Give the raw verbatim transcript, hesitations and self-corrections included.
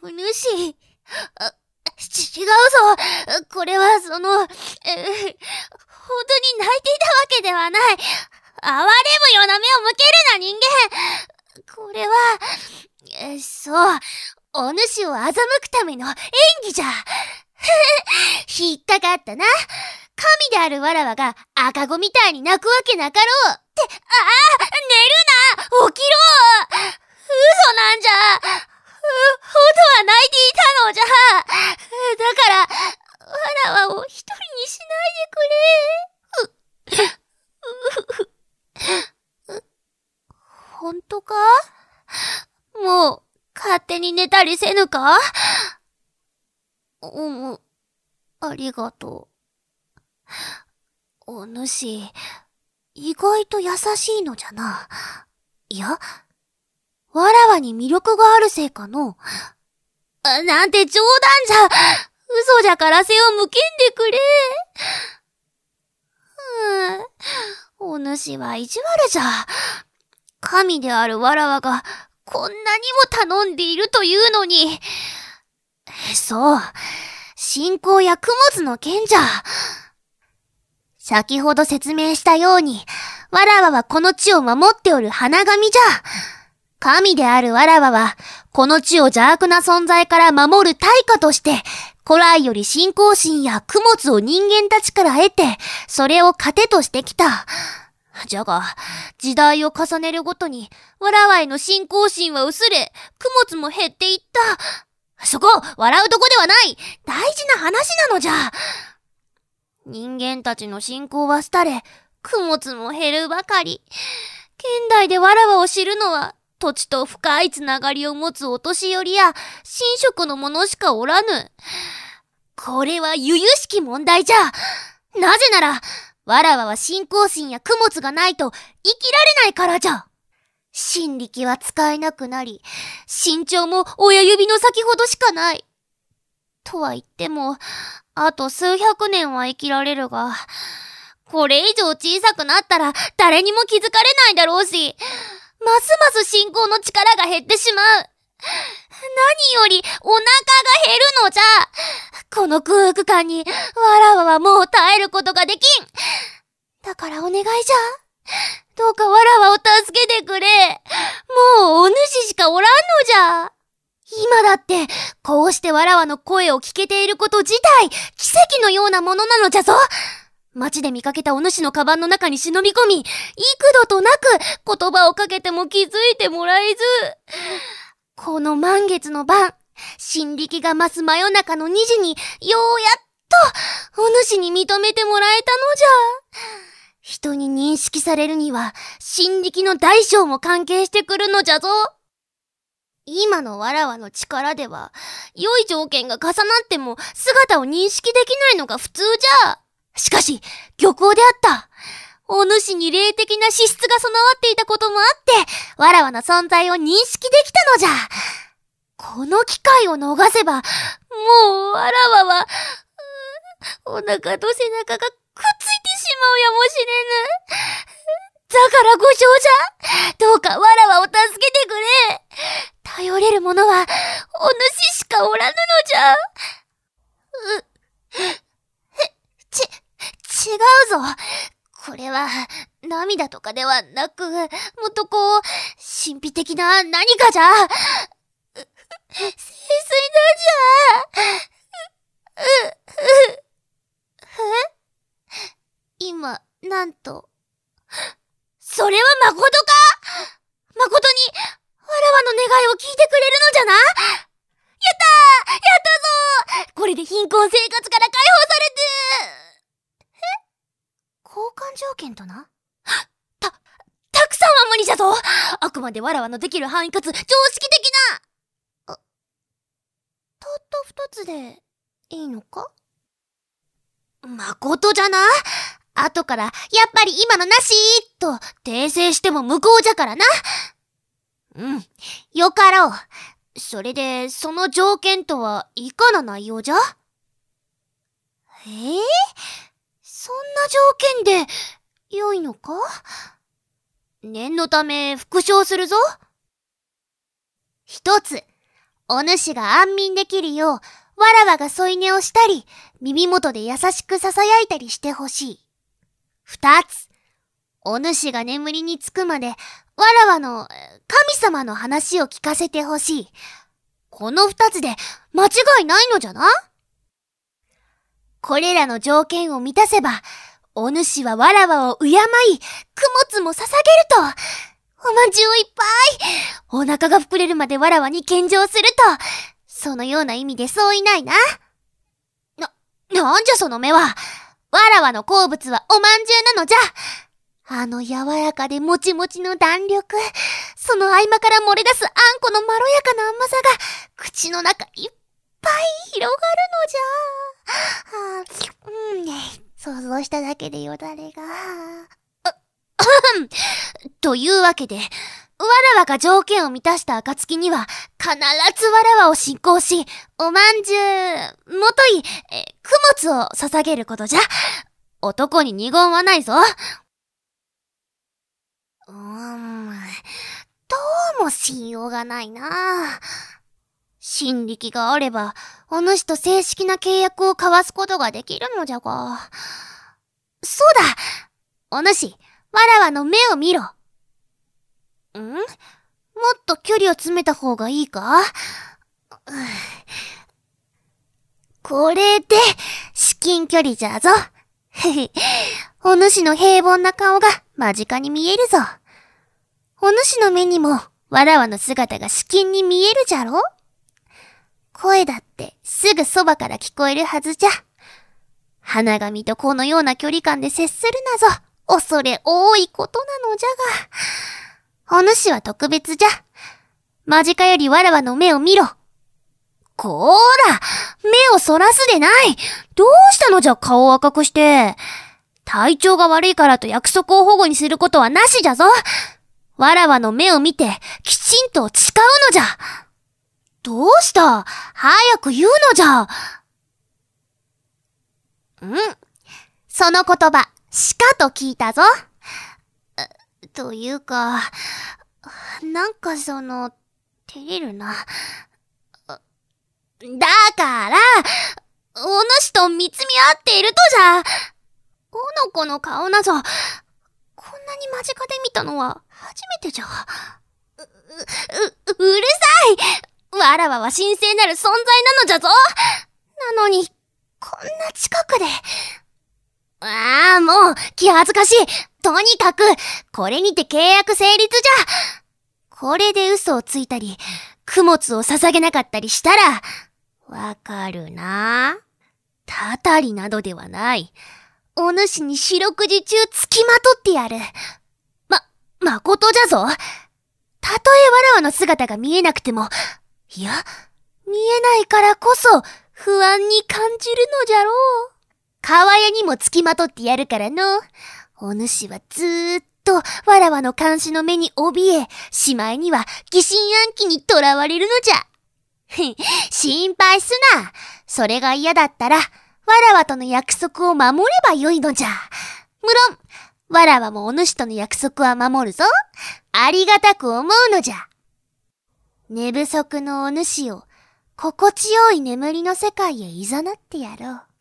お主、あ、ち、違うぞ。これはその、えー、本当に泣いていたわけではない。哀れむような目を向けるな人間。これは、えー、そう、お主を欺くための演技じゃ。引っかかったな。神であるわらわが赤子みたいに泣くわけなかろう。って、ああ、寝るな、起きろ。嘘なんじゃ。ほ、ほとは泣いていたのじゃ。だから、わらわを一人にしないでくれ。ほんとか？もう、勝手に寝たりせぬか？うむ、ありがとう。お主、意外と優しいのじゃな。いや、わらわに魅力があるせいかの。あ、なんて冗談じゃ。嘘じゃから背を向けんでくれ。うーん、お主は意地悪じゃ。神であるわらわがこんなにも頼んでいるというのに。そう、信仰や供物の件じゃ。先ほど説明したように、わらわはこの地を守っておる花神じゃ。神であるわらわは、この地を邪悪な存在から守る対価として、古来より信仰心や供物を人間たちから得て、それを糧としてきた。じゃが、時代を重ねるごとに、わらわへの信仰心は薄れ、供物も減っていった。そこ、笑うとこではない。大事な話なのじゃ。人間たちの信仰は廃れ、供物も減るばかり。現代でわらわを知るのは、土地と深いつながりを持つお年寄りや、神職の者しかおらぬ。これは由々しき問題じゃ。なぜなら、わらわは信仰心や供物がないと生きられないからじゃ。神力は使えなくなり、身長も親指の先ほどしかない。とは言っても、あと数百年は生きられるが、これ以上小さくなったら誰にも気づかれないだろうし、ますます信仰の力が減ってしまう。何よりお腹が減るのじゃ。この空腹感にわらわはもう耐えることができん。だからお願いじゃ。どうかわらわを助けてくれ。もうお主しかおらんのじゃ。今だってこうしてわらわの声を聞けていること自体奇跡のようなものなのじゃぞ。街で見かけたお主のカバンの中に忍び込み、幾度となく言葉をかけても気づいてもらえず、この満月の晩、神力が増す真夜中のにじに、ようやっとお主に認めてもらえたのじゃ。人に認識されるには、神力の大小も関係してくるのじゃぞ。今のわらわの力では、良い条件が重なっても姿を認識できないのが普通じゃ。しかし、漁港であった。お主に霊的な資質が備わっていたこともあって、わらわの存在を認識できたのじゃ。この機会を逃せば、もうわらわは、お腹と背中がくっついてしまうやもしれぬ。だからご承者、どうかわらわを助けてくれ。頼れる者は、お主しかおらぬのじゃ。う、ち、違うぞ。これは涙とかではなく、もっとこう神秘的な何かじゃ。聖水なんじゃ。う、う、え？今なんと。それは誠か？誠にわらわの願いを聞いてくれるのじゃな。やったー！やったぞー！これで貧困生活から解放されて。交換条件とな。た、たくさんは無理じゃぞ。あくまでわらわのできる範囲かつ常識的な。あ、たった二つでいいのか？まことじゃな。後からやっぱり今のなしーと訂正しても無効じゃからな。うん、よかろう。それでその条件とはいかな内容じゃ？えー？そんな条件で良いのか？念のため復唱するぞ。一つ、 お主が安眠できるよう、わらわが添い寝をしたり、耳元で優しく囁いたりしてほしい。二つ、お主が眠りにつくまで、わらわの神様の話を聞かせてほしい。この二つで間違いないのじゃな。これらの条件を満たせば、お主はわらわを敬い、供物も捧げると、おまんじゅうをいっぱい、お腹が膨れるまでわらわに献上すると、そのような意味でそういないな。な、なんじゃその目は。わらわの好物はおまんじゅうなのじゃ。あの柔らかでもちもちの弾力、その合間から漏れ出すあんこのまろやかな甘さが、口の中いっぱい広がるのじゃ。はあ、うん、想像しただけでよだれが。というわけで、わらわが条件を満たした暁には、必ずわらわを信仰し、おまんじゅう、もとい、え、供物を捧げることじゃ。男に二言はないぞ。うーん、どうも信用がないな。心力があれば、お主と正式な契約を交わすことができるのじゃが。そうだ！お主、わらわの目を見ろ。ん？もっと距離を詰めた方がいいか？これで、至近距離じゃぞ。お主の平凡な顔が間近に見えるぞ。お主の目にも、わらわの姿が至近に見えるじゃろ？声だってすぐそばから聞こえるはずじゃ。花神とこのような距離感で接するなぞ。恐れ多いことなのじゃが。お主は特別じゃ。間近よりわらわの目を見ろ。こーら、目をそらすでない。どうしたのじゃ顔を赤くして。体調が悪いからと約束を保護にすることはなしじゃぞ。わらわの目を見て、きちんと誓うのじゃ。どうした？早く言うのじゃ。うん。その言葉、しかと聞いたぞ。というか、なんかその、照れるな。だから、お主と見つめ合っているとじゃ。この子の顔なぞ、こんなに間近で見たのは初めてじゃ。う、う、う、うるさい！わらわは神聖なる存在なのじゃぞ。なのに、こんな近くで。ああ、もう、気恥ずかしい。とにかく、これにて契約成立じゃ。これで嘘をついたり、供物を捧げなかったりしたら、わかるな。たたりなどではない。お主に四六時中つきまとってやる。ま、まことじゃぞ。たとえわらわの姿が見えなくても、いや、見えないからこそ、不安に感じるのじゃろう。川屋にもつきまとってやるからの。お主はずーっとわらわの監視の目に怯え、しまいには疑心暗鬼に囚われるのじゃ。心配すな。それが嫌だったら、わらわとの約束を守ればよいのじゃ。無論、わらわもお主との約束は守るぞ。ありがたく思うのじゃ。寝不足のお主を、心地よい眠りの世界へ誘ってやろう。